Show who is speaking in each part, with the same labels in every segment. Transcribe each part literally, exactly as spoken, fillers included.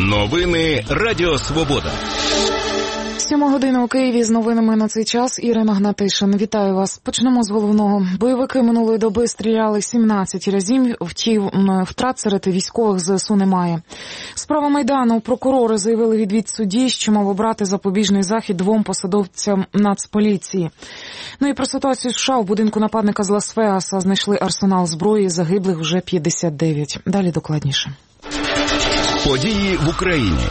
Speaker 1: Новини Радіо Свобода.
Speaker 2: Сьома година у Києві. З новинами на цей час Ірина Гнатишин. Вітаю вас. Почнемо з головного. Бойовики минулої доби стріляли сімнадцять разів, втім втрат серед військових ЗСУ немає. Справа Майдану. Прокурори заявили відвід судді, що мав обрати запобіжний захід двом посадовцям Нацполіції. Ну і про ситуацію в США. В будинку нападника з Лас-Вегаса знайшли арсенал зброї, загиблих вже п'ятдесят дев'ять. Далі докладніше.
Speaker 1: Події в Україні.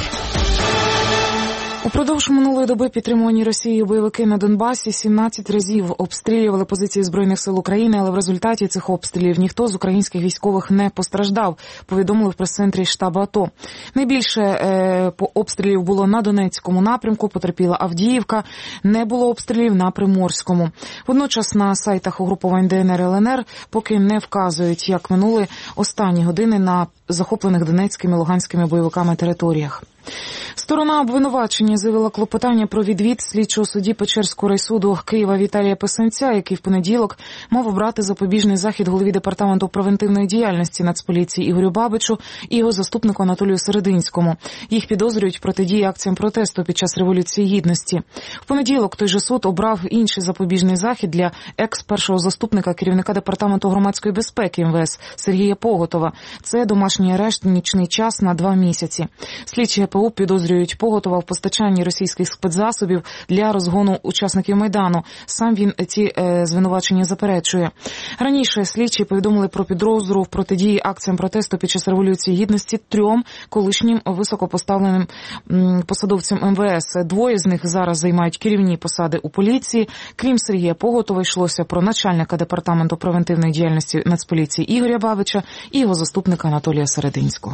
Speaker 2: Упродовж минулої доби підтримувані Росією бойовики на Донбасі сімнадцять разів обстрілювали позиції Збройних сил України, але в результаті цих обстрілів ніхто з українських військових не постраждав, повідомили в прес-центрі штабу АТО. Найбільше е, по обстрілів було на Донецькому напрямку, потерпіла Авдіївка, не було обстрілів на Приморському. Водночас на сайтах угруповань ДНР ел ен ер поки не вказують, як минули останні години на захоплених донецькими і луганськими бойовиками територіях. Сторона обвинувачення заявила клопотання про відвід слідчого судді Печерського райсуду Києва Віталія Писанця, який в понеділок мав обрати запобіжний захід голові департаменту превентивної діяльності Нацполіції Ігорю Бабичу і його заступнику Анатолію Серединському. Їх підозрюють в протидії акціям протесту під час Революції Гідності. В понеділок той же суд обрав інший запобіжний захід для екс-першого заступника керівника департаменту громадської безпеки ем ве ес Сергія Поготова. Це домашній арешт, нічний час на два місяці. Слідчі ге пе у підозрюють Поготова в постачанні російських спецзасобів для розгону учасників Майдану. Сам він ці е, звинувачення заперечує. Раніше слідчі повідомили про підозру в протидії акціям протесту під час Революції Гідності трьом колишнім високопоставленим м, посадовцям ем ве ес. Двоє з них зараз займають керівні посади у поліції. Крім Сергія Поготова, йшлося про начальника департаменту превентивної діяльності Нацполіції Ігоря Бабича і його заступника Анатолія Серединського.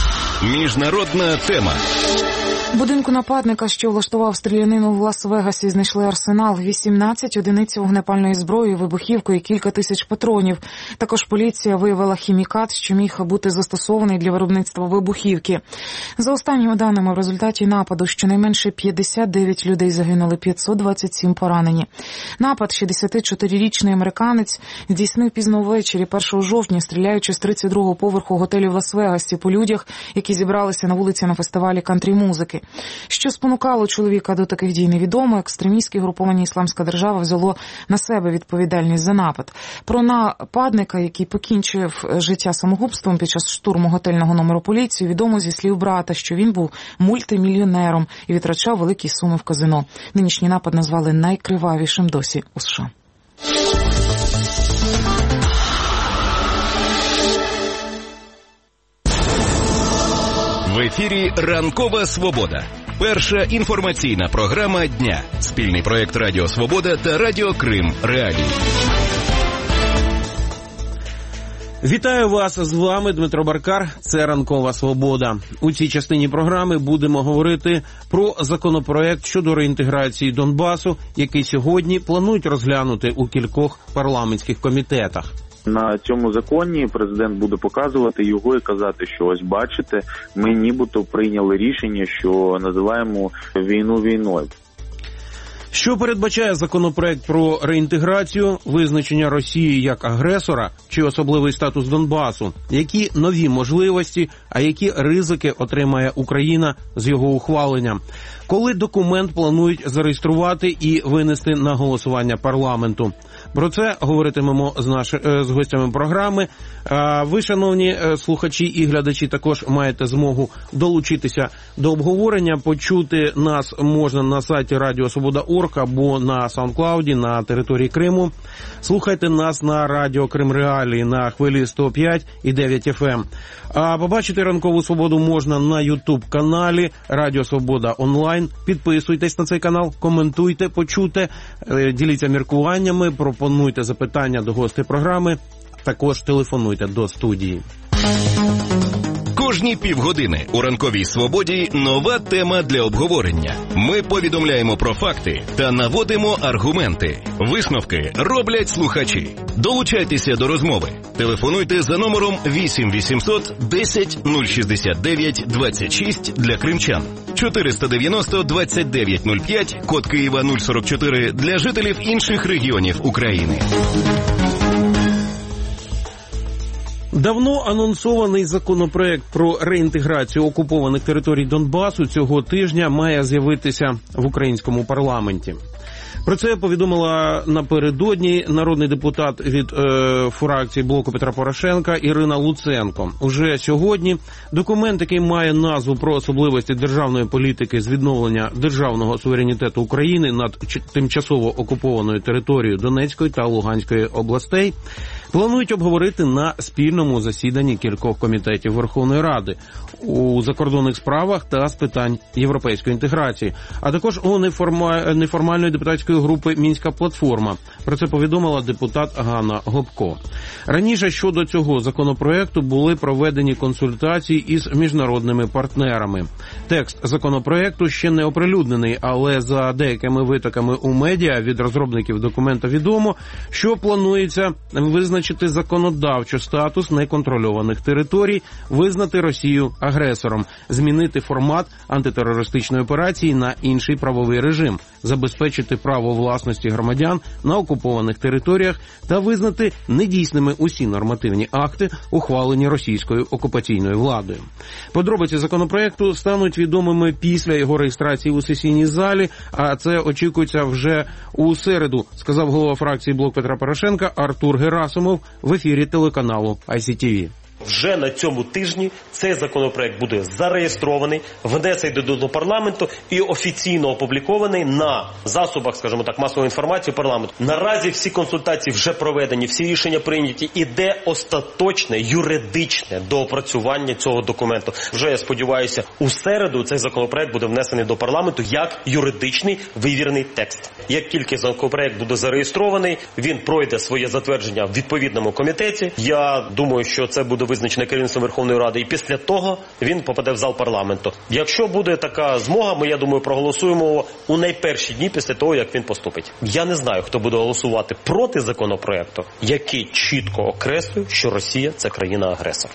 Speaker 1: Міжнародна тема.
Speaker 2: В будинку нападника, що влаштував стрілянину в Лас-Вегасі, знайшли арсенал, вісімнадцять одиниць вогнепальної зброї, вибухівку і кілька тисяч патронів. Також поліція виявила хімікат, що міг бути застосований для виробництва вибухівки. За останніми даними, в результаті нападу щонайменше п'ятдесят дев'ять людей загинули, п'ятсот двадцять сім поранені. Напад шістдесятичотирирічний американець здійснив пізно ввечері першого жовтня, стріляючи з тридцять другого поверху готелю в Лас-Вегасі по людях, які зібралися на вулиці на фестивалі кантрі-музики. Що спонукало чоловіка до таких дій, невідомо. Екстремістське групування «Ісламська держава» взяло на себе відповідальність за напад. Про нападника, який покінчив життя самогубством під час штурму готельного номеру поліції, відомо зі слів брата, що він був мультимільйонером і витрачав великі суми в казино. Нинішній напад назвали найкривавішим досі у США.
Speaker 1: В ефірі «Ранкова Свобода». Перша інформаційна програма дня. Спільний проєкт Радіо Свобода та Радіо Крим Реалії.
Speaker 3: Вітаю вас, з вами Дмитро Баркар, це «Ранкова Свобода». У цій частині програми будемо говорити про законопроект щодо реінтеграції Донбасу, який сьогодні планують розглянути у кількох парламентських комітетах.
Speaker 4: На цьому законі президент буде показувати його і казати, що ось бачите, ми нібито прийняли рішення, що називаємо війну війною.
Speaker 3: Що передбачає законопроект про реінтеграцію, визначення Росії як агресора чи особливий статус Донбасу? Які нові можливості, а які ризики отримає Україна з його ухваленням? Коли документ планують зареєструвати і винести на голосування парламенту? Про це говоритимемо з наші, з гостями програми. Ви, шановні слухачі і глядачі, також маєте змогу долучитися до обговорення. Почути нас можна на сайті радіо свобода крапка орг або на SoundCloud на території Криму. Слухайте нас на Радіо Крим Реалії на хвилі сто п'ять і дев'ять еф ем. А побачити «Ранкову Свободу» можна на YouTube-каналі Радіо Свобода онлайн. Підписуйтесь на цей канал, коментуйте, почуйте, діліться міркуваннями, пропонуйте запитання до гостей програми, також телефонуйте до студії.
Speaker 1: Кожні півгодини у «Ранковій Свободі» нова тема для обговорення. Ми повідомляємо про факти та наводимо аргументи. Висновки роблять слухачі. Долучайтеся до розмови. Телефонуйте за номером вісім вісімсот десять нуль шістдесят дев'ять двадцять шість для кримчан, чотириста дев'яносто двадцять дев'ять нуль п'ять, код Києва нуль сорок чотири для жителів інших регіонів України.
Speaker 3: Давно анонсований законопроект про реінтеграцію окупованих територій Донбасу цього тижня має з'явитися в українському парламенті. Про це повідомила напередодні народний депутат від е, фракції блоку Петра Порошенка Ірина Луценко. Уже сьогодні документ, який має назву про особливості державної політики з відновлення державного суверенітету України над тимчасово окупованою територією Донецької та Луганської областей, планують обговорити на спільному засіданні кількох комітетів Верховної Ради у закордонних справах та з питань європейської інтеграції, а також у неформальної депутатської групи «Мінська платформа». Про це повідомила депутат Ганна Гопко. Раніше щодо цього законопроекту були проведені консультації із міжнародними партнерами. Текст законопроекту ще не оприлюднений, але за деякими витоками у медіа від розробників документа відомо, що планується визначити законодавчо статус неконтрольованих територій, визнати Росію агресором, змінити формат антитерористичної операції на інший правовий режим, забезпечити право власності громадян на окупованих територіях та визнати недійсними усі нормативні акти, ухвалені російською окупаційною владою. Подробиці законопроекту стануть відомими після його реєстрації у сесійній залі, а це очікується вже у середу, сказав голова фракції «Блок Петра Порошенка» Артур Герасимов в ефірі телеканалу ай сі ті ві.
Speaker 5: Вже на цьому тижні цей законопроект буде зареєстрований, внесений до парламенту і офіційно опублікований на засобах, скажімо так, масової інформації парламенту. Наразі всі консультації вже проведені, всі рішення прийняті. Іде остаточне юридичне доопрацювання цього документу. Вже, я сподіваюся, у середу цей законопроект буде внесений до парламенту як юридичний вивірений текст. Як тільки законопроект буде зареєстрований, він пройде своє затвердження в відповідному комітеті. Я думаю, що це буде визначене керівництвом Верховної Ради, і після того він попаде в зал парламенту. Якщо буде така змога, ми, я думаю, проголосуємо у найперші дні після того, як він поступить. Я не знаю, хто буде голосувати проти законопроекту, який чітко окреслює, що Росія – це країна-агресор.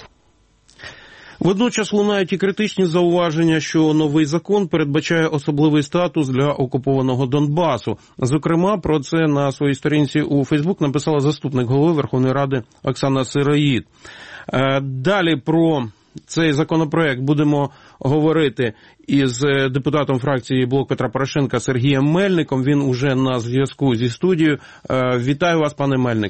Speaker 3: Водночас лунають і критичні зауваження, що новий закон передбачає особливий статус для окупованого Донбасу. Зокрема, про це на своїй сторінці у Фейсбук написала заступник голови Верховної Ради Оксана Сироїд. Далі про цей законопроект будемо говорити із депутатом фракції «Блок Петра Порошенка» Сергієм Мельником. Він уже на зв'язку зі студією. Вітаю вас, пане Мельник.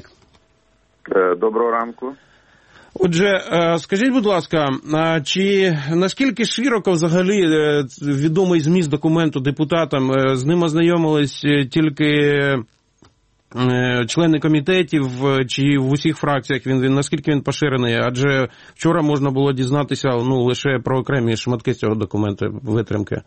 Speaker 4: Доброго ранку.
Speaker 3: Отже, скажіть, будь ласка, чи наскільки широко взагалі відомий зміст документу депутатам? З ним ознайомились тільки члени комітетів, чи в усіх фракціях він, він наскільки він поширений? Адже вчора можна було дізнатися ну, лише про окремі шматки з цього документу, витримки.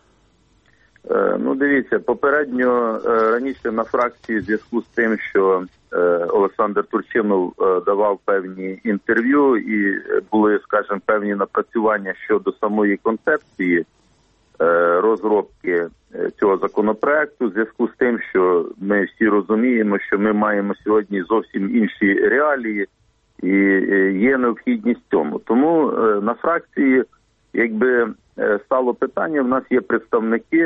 Speaker 4: Ну, дивіться, попередньо раніше на фракції в зв'язку з тим, що Олександр Турчинов давав певні інтерв'ю і були, скажімо, певні напрацювання щодо самої концепції розробки цього законопроекту, в зв'язку з тим, що ми всі розуміємо, що ми маємо сьогодні зовсім інші реалії і є необхідність в цьому. Тому на фракції, якби стало питання, в нас є представники,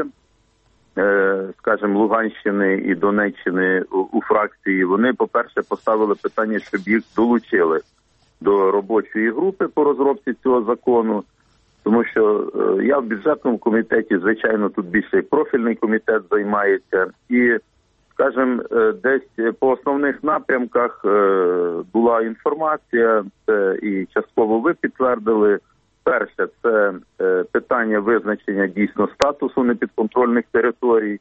Speaker 4: скажімо, Луганщини і Донеччини у фракції. Вони, по-перше, поставили питання, щоб їх долучили до робочої групи по розробці цього закону, тому що я в бюджетному комітеті, звичайно, тут більше профільний комітет займається. І, скажімо, десь по основних напрямках була інформація, це і частково ви підтвердили. Перше, це питання визначення дійсно статусу непідконтрольних територій,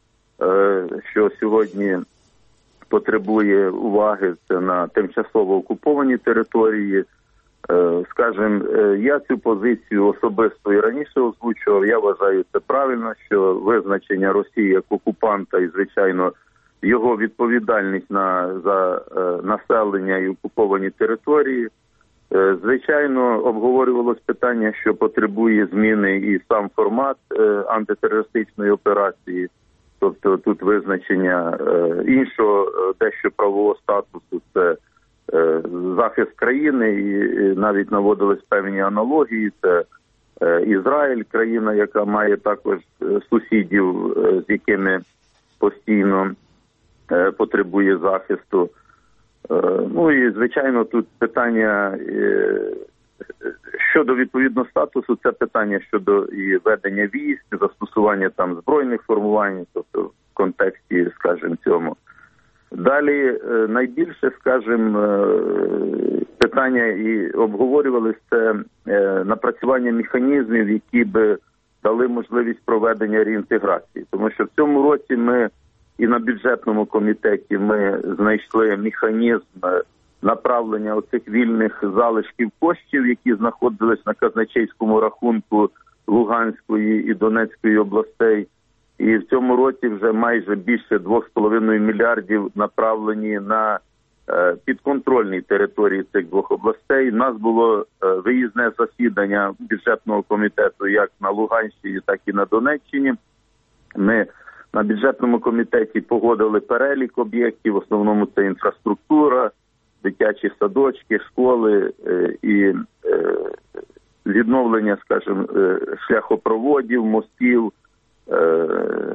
Speaker 4: що сьогодні потребує уваги, це на тимчасово окуповані території. Скажімо, я цю позицію особисто і раніше озвучував, я вважаю це правильно, що визначення Росії як окупанта і, звичайно, його відповідальність на, за населення і окуповані території. Звичайно, обговорювалось питання, що потребує зміни і сам формат антитерористичної операції, тобто тут визначення іншого дещо правового статусу, це захист країни, і навіть наводились певні аналогії, це Ізраїль, країна, яка має також сусідів, з якими постійно потребує захисту. Ну і, звичайно, тут питання щодо відповідного статусу, це питання щодо і ведення військ, застосування там збройних формувань, тобто в контексті, скажімо, цьому. Далі найбільше, скажімо, питання і обговорювалися це напрацювання механізмів, які би дали можливість проведення реінтеграції. Тому що в цьому році ми і на бюджетному комітеті ми знайшли механізм направлення оцих вільних залишків коштів, які знаходились на казначейському рахунку Луганської і Донецької областей. І в цьому році вже майже більше двох з половиною мільярдів направлені на е, підконтрольні території цих двох областей. У нас було е, виїзне засідання бюджетного комітету як на Луганщині, так і на Донеччині. Ми на бюджетному комітеті погодили перелік об'єктів, в основному це інфраструктура, дитячі садочки, школи е, і е, відновлення, скажімо, е, шляхопроводів, мостів, е,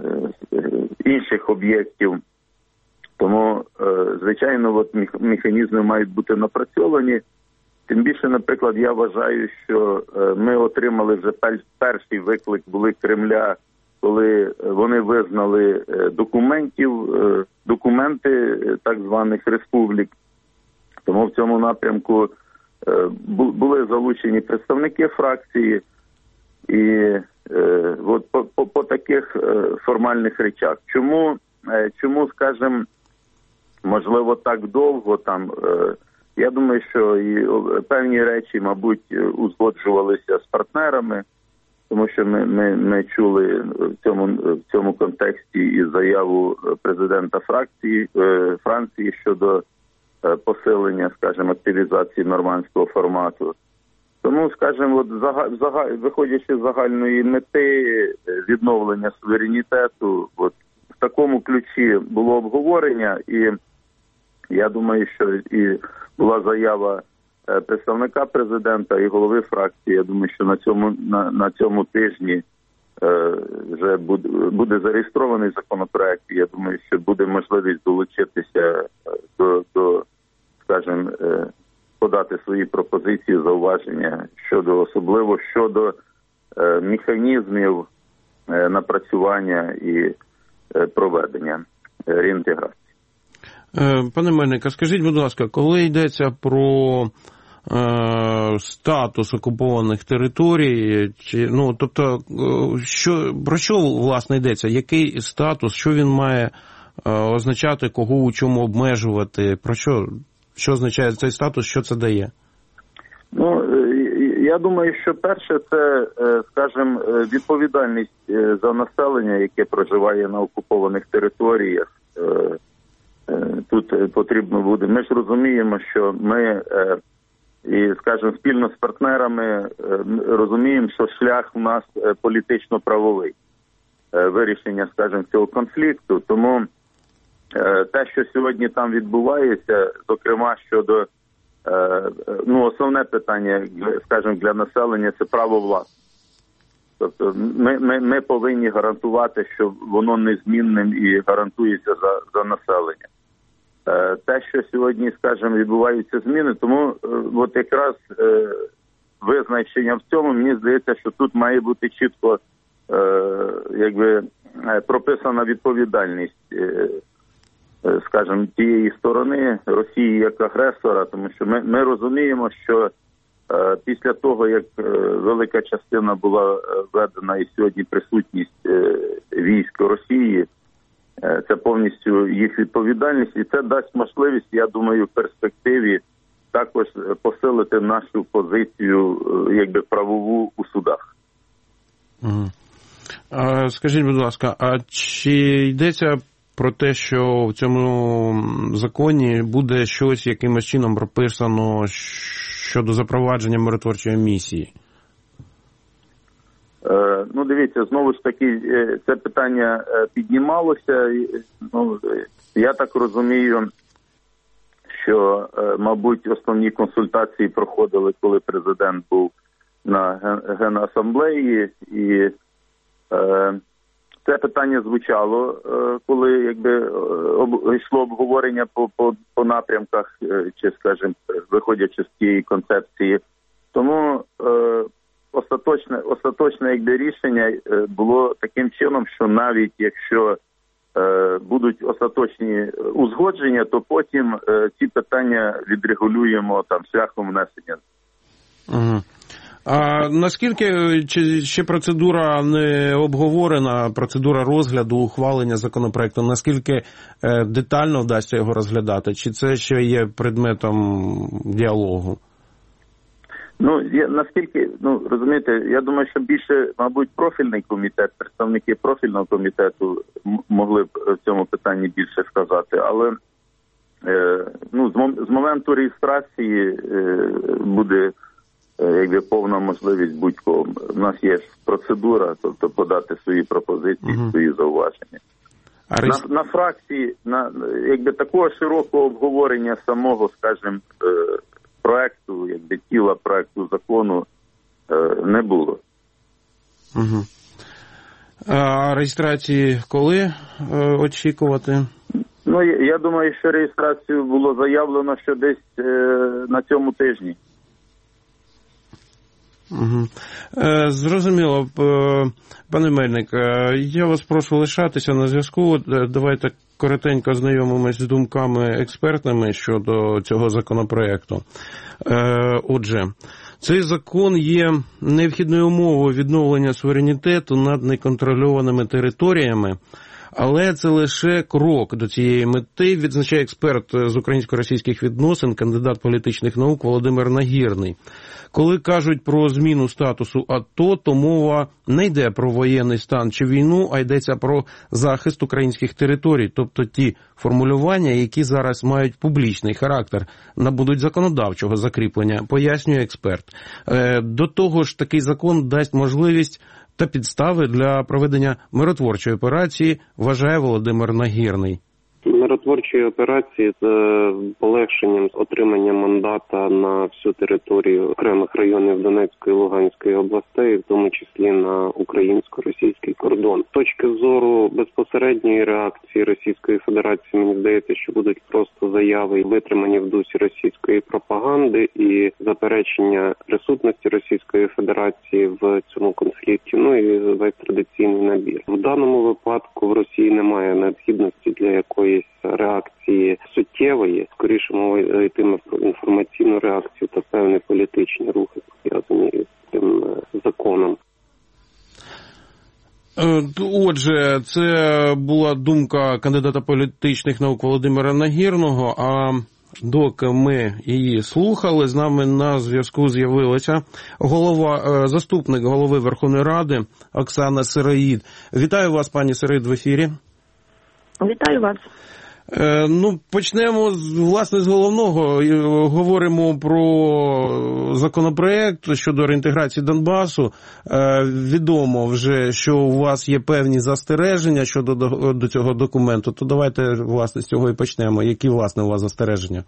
Speaker 4: інших об'єктів. Тому, е, звичайно, от механізми мають бути напрацьовані. Тим більше, наприклад, я вважаю, що е, ми отримали вже перший виклик були Кремля, коли вони визнали документів, документи так званих республік. Тому в цьому напрямку були залучені представники фракції. І от по, по, по таких формальних речах. Чому, чому, скажімо, можливо, так довго там, я думаю, що і певні речі, мабуть, узгоджувалися з партнерами, тому що ми, ми, ми чули в цьому, в цьому контексті і заяву президента фракції, е, Франції щодо е, посилення, скажімо, активізації нормандського формату. Тому, скажімо, от зага, зага, виходячи з загальної мети відновлення суверенітету, от в такому ключі було обговорення, і я думаю, що і була заява представника президента і голови фракції. Я думаю, що на цьому на, на цьому тижні е, вже буде, буде зареєстрований законопроект. Я думаю, що буде можливість долучитися до, до скажімо, е, подати свої пропозиції, зауваження щодо особливо щодо е, механізмів е, напрацювання і е, проведення е, реінтеграції.
Speaker 3: Пане Мельник, скажіть, будь ласка, коли йдеться про е, статус окупованих територій, чи, ну, тобто, що, про що, власне, йдеться? Який статус, що він має е, означати, кого у чому обмежувати? Про що, що означає цей статус, що це дає?
Speaker 4: Ну, я думаю, що перше це, скажімо, відповідальність за населення, яке проживає на окупованих територіях. Тут потрібно буде. Ми ж розуміємо, що ми, і, скажімо, спільно з партнерами розуміємо, що шлях у нас політично-правовий вирішення, скажімо, цього конфлікту. Тому те, що сьогодні там відбувається, зокрема щодо, ну, основне питання, скажімо, для населення – це право власності. Тобто ми, ми, ми повинні гарантувати, що воно незмінним і гарантується за, за населення. Те, що сьогодні, скажімо, відбуваються зміни, тому от якраз визначення в цьому, мені здається, що тут має бути чітко якби прописана відповідальність, скажімо, тієї сторони Росії як агресора, тому що ми, ми розуміємо, що після того, як велика частина була введена і сьогодні присутність військ Росії, це повністю їх відповідальність, і це дасть можливість, я думаю, в перспективі також посилити нашу позицію, якби, правову у судах.
Speaker 3: Угу. А, скажіть, будь ласка, а чи йдеться про те, що в цьому законі буде щось якимось чином прописано щодо запровадження миротворчої місії?
Speaker 4: Е, ну, дивіться, знову ж таки, це питання піднімалося. Ну, я так розумію, що, мабуть, основні консультації проходили, коли президент був на Генасамблеї, і е, це питання звучало, коли якби йшло обговорення по, по, по напрямках, чи, скажімо, виходячи з цієї концепції. Тому е, остаточне, остаточне якби, рішення було таким чином, що навіть якщо е, будуть остаточні узгодження, то потім е, ці питання відрегулюємо там шляхом внесення.
Speaker 3: Угу. А наскільки чи ще процедура не обговорена, процедура розгляду, ухвалення законопроекту, наскільки е, детально вдасться його розглядати? Чи це ще є предметом діалогу?
Speaker 4: Ну, я, наскільки, ну, розумієте, я думаю, що більше, мабуть, профільний комітет, представники профільного комітету м- могли б в цьому питанні більше сказати, але е, ну, з, мом- з моменту реєстрації е, буде якби повна можливість будь-кого. У нас є процедура, тобто подати свої пропозиції, uh-huh. свої зауваження. А на, на фракції, на якби такого широкого обговорення самого, скажімо, проекту, якби тіла проекту закону не було.
Speaker 3: Uh-huh. А реєстрації коли очікувати?
Speaker 4: Ну, я, я думаю, що реєстрацію було заявлено, що десь е, на цьому тижні.
Speaker 3: Угу. Е, зрозуміло, пане Мельник, я вас прошу лишатися на зв'язку. Давайте коротенько знайомимось з думками експертними щодо цього законопроекту. Е, отже, цей закон є необхідною умовою відновлення суверенітету над неконтрольованими територіями, але це лише крок до цієї мети, відзначає експерт з українсько-російських відносин, кандидат політичних наук Володимир Нагірний. Коли кажуть про зміну статусу АТО, то мова не йде про воєнний стан чи війну, а йдеться про захист українських територій, тобто ті формулювання, які зараз мають публічний характер, набудуть законодавчого закріплення, пояснює експерт. До того ж, такий закон дасть можливість та підстави для проведення миротворчої операції, вважає Володимир Нагірний.
Speaker 6: Миротворчої операції з полегшенням отримання мандата на всю територію окремих районів Донецької і Луганської областей, в тому числі на українсько-російський кордон. З точки зору безпосередньої реакції Російської Федерації, мені здається, що будуть просто заяви, витримані в дусі російської пропаганди і заперечення присутності Російської Федерації в цьому конфлікті, ну і весь традиційний набір. В даному випадку в Росії немає необхідності для якої реакції суттєвої, скоріше мова йтиме про інформаційну реакцію та певні політичні рухи, пов'язані з цим законом.
Speaker 3: Отже, це була думка кандидата політичних наук Володимира Нагірного, а доки ми її слухали, з нами на зв'язку з'явилася голова, заступник голови Верховної Ради Оксана Сироїд. Вітаю вас, пані Сироїд, в ефірі.
Speaker 7: Вітаю вас.
Speaker 3: Е, ну, почнемо, власне, з головного. Говоримо про законопроект щодо реінтеграції Донбасу. Е, відомо вже, що у вас є певні застереження щодо до, до цього документу. То давайте, власне, з цього і почнемо. Які, власне, у вас застереження?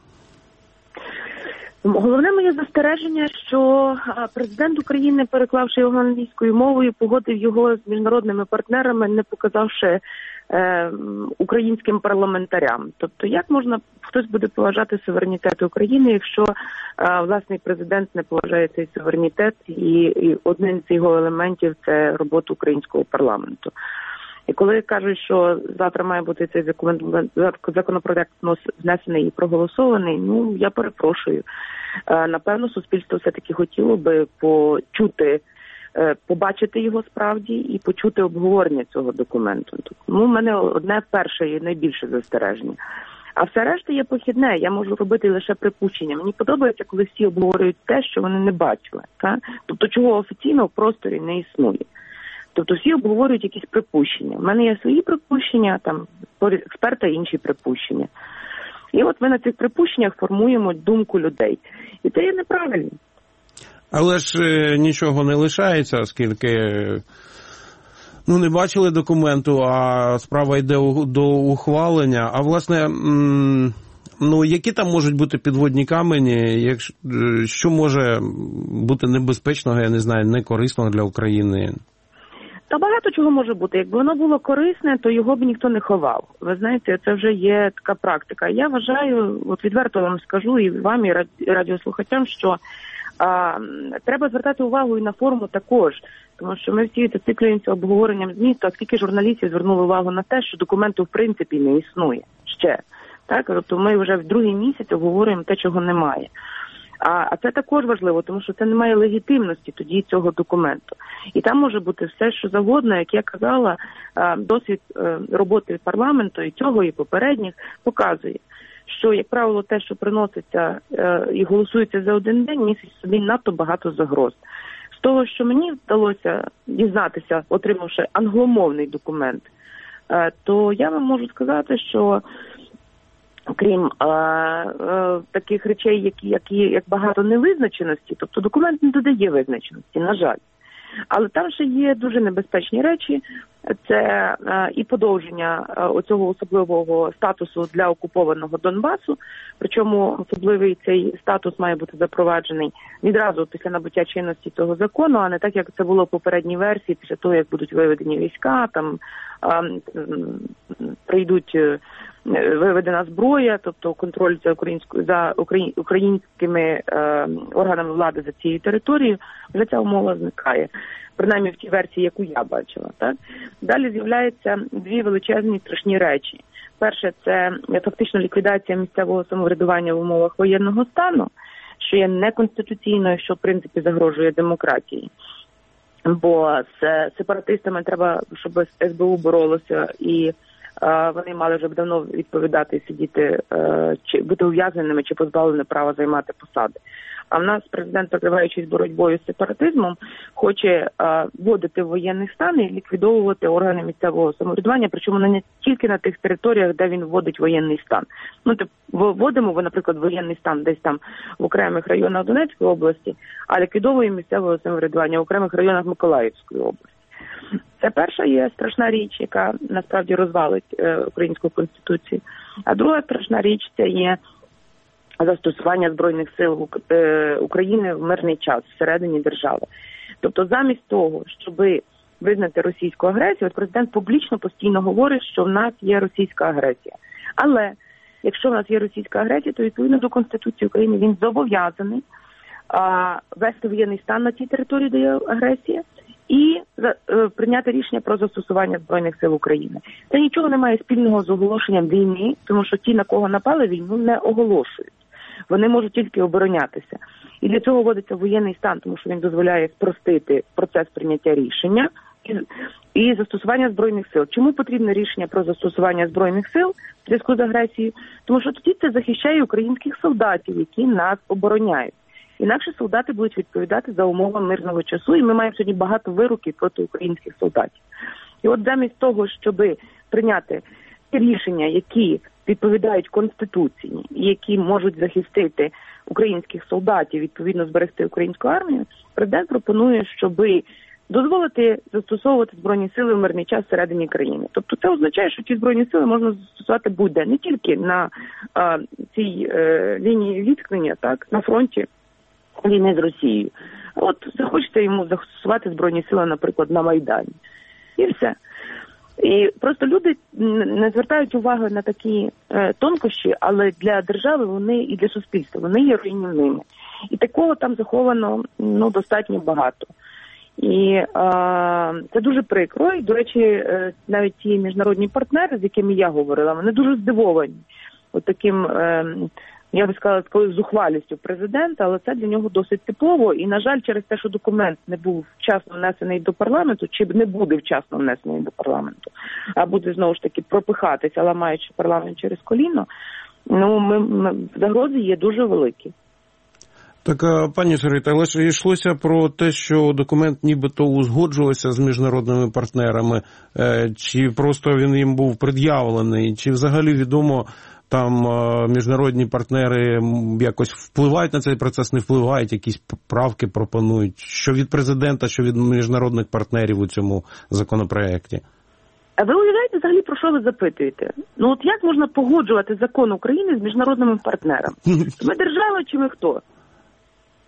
Speaker 7: Головне моє застереження, що президент України, переклавши його англійською мовою, погодив його з міжнародними партнерами, не показавши е, українським парламентарям. Тобто, як можна, хтось буде поважати суверенітет України, якщо е, власний президент не поважає цей суверенітет, і, і одним з його елементів – це робота українського парламенту. І коли кажуть, що завтра має бути цей законопроект внесений і проголосований, ну, я перепрошую. Напевно, суспільство все-таки хотіло би почути, побачити його справді і почути обговорення цього документу. Тому в мене одне перше і найбільше застереження. А все решта є похідне, я можу робити лише припущення. Мені подобається, коли всі обговорюють те, що вони не бачили. Так? Тобто, чого офіційно в просторі не існує. Тобто всі обговорюють якісь припущення. У мене є свої припущення, там експерта інші припущення. І от ми на цих припущеннях формуємо думку людей. І це є неправильно.
Speaker 3: Але ж нічого не лишається, оскільки ну, не бачили документу, а справа йде до ухвалення. А власне, ну, які там можуть бути підводні камені, якщо, що може бути небезпечного, я не знаю, некорисного для України?
Speaker 7: Та багато чого може бути. Якби воно було корисне, то його б ніхто не ховав. Ви знаєте, це вже є така практика. Я вважаю, от відверто вам скажу і вам, і радіослухачам, що а, треба звертати увагу і на форму також. Тому що ми всі зациклюємося обговоренням змісту, а скільки журналістів звернули увагу на те, що документу в принципі не існує ще. Так, тобто ми вже в другий місяць обговорюємо те, чого немає. А, а це також важливо, тому що це не має легітимності тоді цього документу. І там може бути все, що завгодно, як я казала, досвід роботи парламенту і цього, і попередніх показує, що, як правило, те, що приноситься і голосується за один день, містить собі надто багато загроз. З того, що мені вдалося дізнатися, отримавши англомовний документ, то я вам можу сказати, що крім а, а, таких речей, які, які як багато невизначеності, тобто документ не додає визначеності, на жаль. Але там ще є дуже небезпечні речі. Це а, і подовження а, оцього особливого статусу для окупованого Донбасу. Причому особливий цей статус має бути запроваджений відразу після набуття чинності цього закону, а не так, як це було в попередній версії, після того, як будуть виведені війська, там а, прийдуть виведена зброя, тобто контроль за українською за україн, українськими е, органами влади за цією територією, вже ця умова зникає. Принаймні в тій версії, яку я бачила. Так? Далі з'являються дві величезні страшні речі. Перше, це фактично ліквідація місцевого самоврядування в умовах воєнного стану, що є неконституційною, що в принципі загрожує демократії. Бо з сепаратистами треба, щоб ес бе у боролося, і вони мали вже б давно відповідати, сидіти, чи бути ув'язненими, чи позбавлені права займати посади. А в нас президент, прикриваючись боротьбою з сепаратизмом, хоче вводити воєнний стан і ліквідовувати органи місцевого самоврядування, причому не тільки на тих територіях, де він вводить воєнний стан. Ну, тип, вводимо, наприклад, воєнний стан десь там в окремих районах Донецької області, а ліквідовуємо місцевого самоврядування в окремих районах Миколаївської області. Це перша є страшна річ, яка насправді розвалить е, українську конституцію. А друга страшна річ – це є застосування Збройних сил е, України в мирний час всередині держави. Тобто замість того, щоб визнати російську агресію, от президент публічно постійно говорить, що в нас є російська агресія. Але якщо в нас є російська агресія, то відповідно до Конституції України він зобов'язаний а, вести воєнний стан на тій території, де є агресія, і е, прийняти рішення про застосування Збройних сил України. Це нічого не має спільного з оголошенням війни, тому що ті, на кого напали війну, не оголошують. Вони можуть тільки оборонятися. І для цього вводиться воєнний стан, тому що він дозволяє спростити процес прийняття рішення і, і застосування Збройних сил. Чому потрібне рішення про застосування Збройних сил в зв'язку з агресією? Тому що тоді це захищає українських солдатів, які нас обороняють. Інакше солдати будуть відповідати за умови мирного часу, і ми маємо сьогодні багато вироків проти українських солдатів. І от замість того, щоб прийняти рішення, які відповідають Конституції, які можуть захистити українських солдатів, відповідно зберегти українську армію, президент пропонує, щоб дозволити застосовувати Збройні сили в мирний час всередині країни. Тобто це означає, що ці Збройні сили можна застосувати будь-де, не тільки на а, цій е, лінії зіткнення, так, на фронті війни з Росією. От захочеться йому застосувати Збройні сили, наприклад, на Майдані. І все. І просто люди не звертають уваги на такі е, тонкощі, але для держави вони і для суспільства вони є руйнівними. І такого там заховано ну, достатньо багато. І е, це дуже прикро. І, до речі, е, навіть ті міжнародні партнери, з якими я говорила, вони дуже здивовані от таким, е, я би сказала, такою зухвалістю президента, але це для нього досить типово. І, на жаль, через те, що документ не був вчасно внесений до парламенту, чи не буде вчасно внесений до парламенту, а буде, знову ж таки, пропихатися, ламаючи парламент через коліно, ну, ми, ми, загрози є дуже великі.
Speaker 3: Так, пані Шерита, але ж йшлося про те, що документ нібито узгоджувався з міжнародними партнерами, чи просто він їм був пред'явлений, чи взагалі відомо, там міжнародні партнери якось впливають на цей процес, не впливають, якісь правки пропонують, що від президента, що від міжнародних партнерів у цьому законопроекті?
Speaker 7: А ви уявляєте взагалі, про що ви запитуєте? Ну от як можна погоджувати закон України з міжнародними партнерами? Ми держава чи ми хто?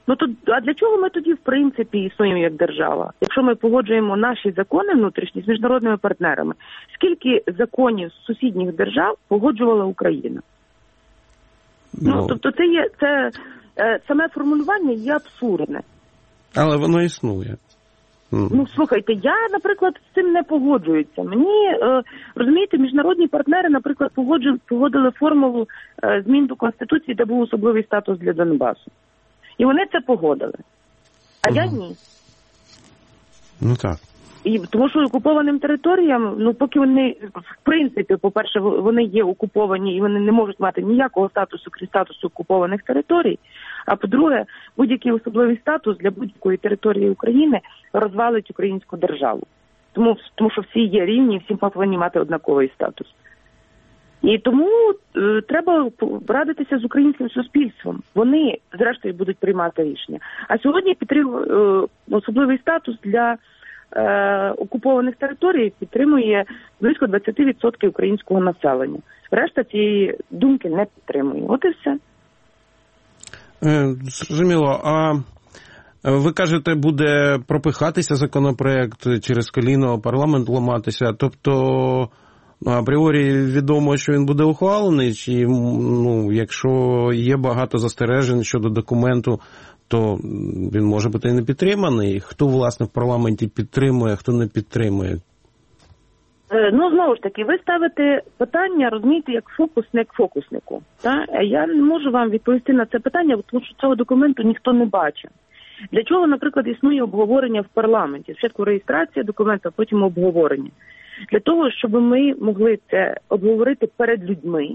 Speaker 7: Ну то а для чого ми тоді в принципі існуємо як держава? Якщо ми погоджуємо наші закони внутрішні з міжнародними партнерами, скільки законів з сусідніх держав погоджувала Україна? Ну, ну тобто це є це е, саме формулювання є абсурдне.
Speaker 3: Але воно існує.
Speaker 7: Ну, слухайте, я, наприклад, з цим не погоджуюся. Мені, е, розумієте, міжнародні партнери, наприклад, погоджу, погодили формулу е, змін до Конституції, де був особливий статус для Донбасу. І вони це погодили. А угу. я ні.
Speaker 3: Ну так.
Speaker 7: І тому що окупованим територіям, ну поки вони, в принципі, по-перше, вони є окуповані і вони не можуть мати ніякого статусу, крім статусу окупованих територій. А по-друге, будь-який особливий статус для будь-якої території України розвалить українську державу. Тому, тому що всі є рівні, всі повинні мати однаковий статус. І тому е, треба радитися з українським суспільством. Вони, зрештою, будуть приймати рішення. А сьогодні підтримує е, особливий статус для е, окупованих територій підтримує близько двадцять відсотків українського населення. Решта цієї думки не підтримує. От і все.
Speaker 3: Е, зрозуміло. А ви кажете, буде пропихатися законопроект через коліно, парламент ламатися, тобто апріорі відомо, що він буде ухвалений, чи, ну, якщо є багато застережень щодо документу, то він може бути і не підтриманий. Хто, власне, в парламенті підтримує, хто не підтримує?
Speaker 7: Ну, знову ж таки, ви ставите питання, розумієте, як фокусник фокуснику. Та? Я не можу вам відповісти на це питання, тому що цього документу ніхто не бачив. Для чого, наприклад, існує обговорення в парламенті? Спочатку реєстрація документу, а потім обговорення. Для того, щоб ми могли це обговорити перед людьми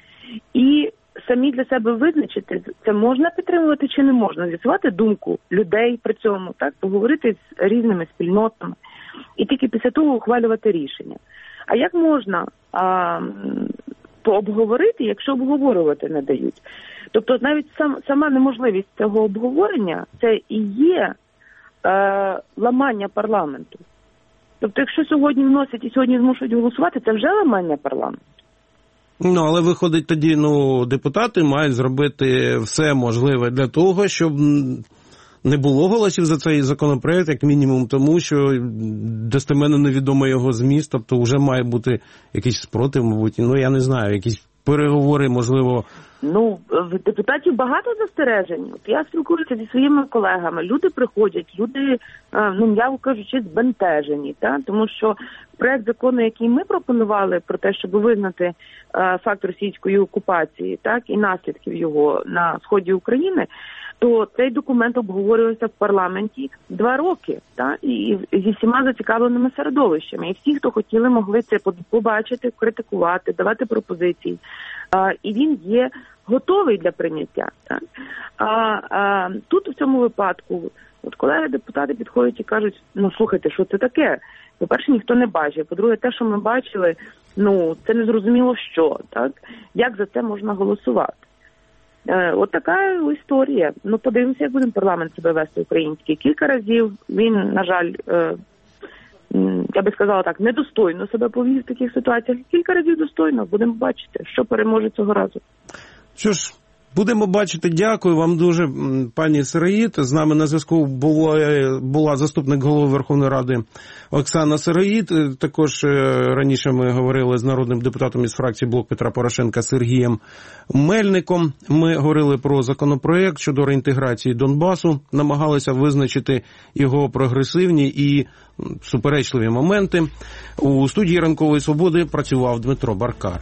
Speaker 7: і самі для себе визначити, це можна підтримувати чи не можна, з'ясувати думку людей при цьому, так, поговорити з різними спільнотами і тільки після того ухвалювати рішення. А як можна а, пообговорити, якщо обговорювати не дають? Тобто навіть сам, сама неможливість цього обговорення – це і є е, ламання парламенту. Тобто, якщо сьогодні вносять і сьогодні змушують голосувати, це вже ламання парламенту.
Speaker 3: Ну, але виходить тоді, ну, депутати мають зробити все можливе для того, щоб не було голосів за цей законопроект, як мінімум тому, що достеменно невідомо його зміст, тобто вже має бути якийсь спротив, мабуть, ну, я не знаю, якісь переговори, можливо.
Speaker 7: Ну, в депутатів багато застережень. От я спілкуюся зі своїми колегами. Люди приходять, люди, ну, м'яко кажучи, збентежені, та? Тому що проект закону, який ми пропонували про те, щоб визнати е, факт російської окупації, так, і наслідків його на сході України, то цей документ обговорювався в парламенті два роки, та, і зі всіма зацікавленими середовищами. І всі, хто хотіли, могли це побачити, критикувати, давати пропозиції. А, і він є готовий для прийняття. Так? А, а тут в цьому випадку от колеги-депутати підходять і кажуть, ну, слухайте, що це таке? По-перше, ніхто не бачив. По-друге, те, що ми бачили, ну, це не зрозуміло що, так? Як за це можна голосувати? Е, от така історія. Ну, подивимося, як буде парламент себе вести український. Кілька разів він, на жаль, е, я би сказала так, недостойно себе повів в таких ситуаціях. Кілька разів достойно. Будемо бачити, що переможе цього разу.
Speaker 3: Що ж, будемо бачити. Дякую вам дуже, пані Сироїд. З нами на зв'язку була, була заступник голови Верховної Ради Оксана Сироїд. Також раніше ми говорили з народним депутатом із фракції «Блок Петра Порошенка» Сергієм Мельником. Ми говорили про законопроект щодо реінтеграції Донбасу, намагалися визначити його прогресивні і суперечливі моменти. У студії «Ранкової свободи» працював Дмитро Баркар.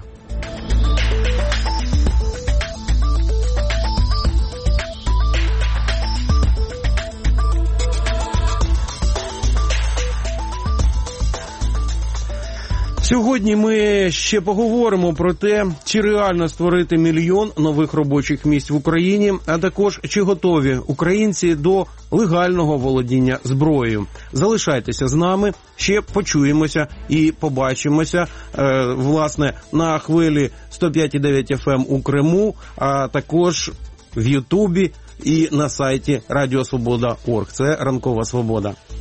Speaker 3: Сьогодні ми ще поговоримо про те, чи реально створити мільйон нових робочих місць в Україні, а також чи готові українці до легального володіння зброєю. Залишайтеся з нами, ще почуємося і побачимося, е, власне, на хвилі сто п'ять і дев'ять еф ем у Криму, а також в Ютубі і на сайті радіо свобода крапка орг. Це «Ранкова свобода».